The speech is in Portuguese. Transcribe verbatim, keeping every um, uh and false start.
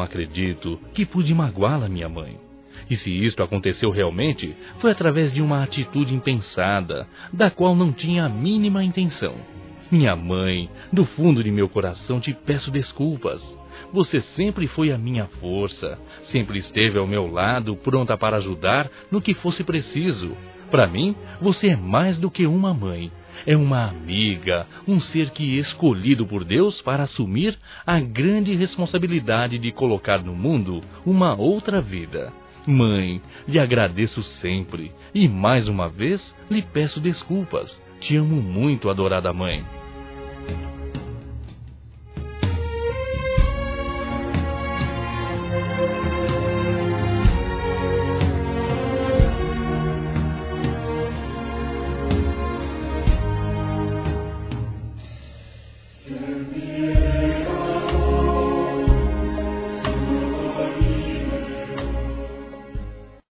acredito que pude magoá-la, minha mãe. E se isto aconteceu realmente, foi através de uma atitude impensada, da qual não tinha a mínima intenção. Minha mãe, do fundo de meu coração te peço desculpas. Você sempre foi a minha força, sempre esteve ao meu lado, pronta para ajudar no que fosse preciso. Para mim, você é mais do que uma mãe. É uma amiga, um ser que escolhido por Deus para assumir a grande responsabilidade de colocar no mundo uma outra vida. Mãe, lhe agradeço sempre e mais uma vez lhe peço desculpas. Te amo muito, adorada mãe.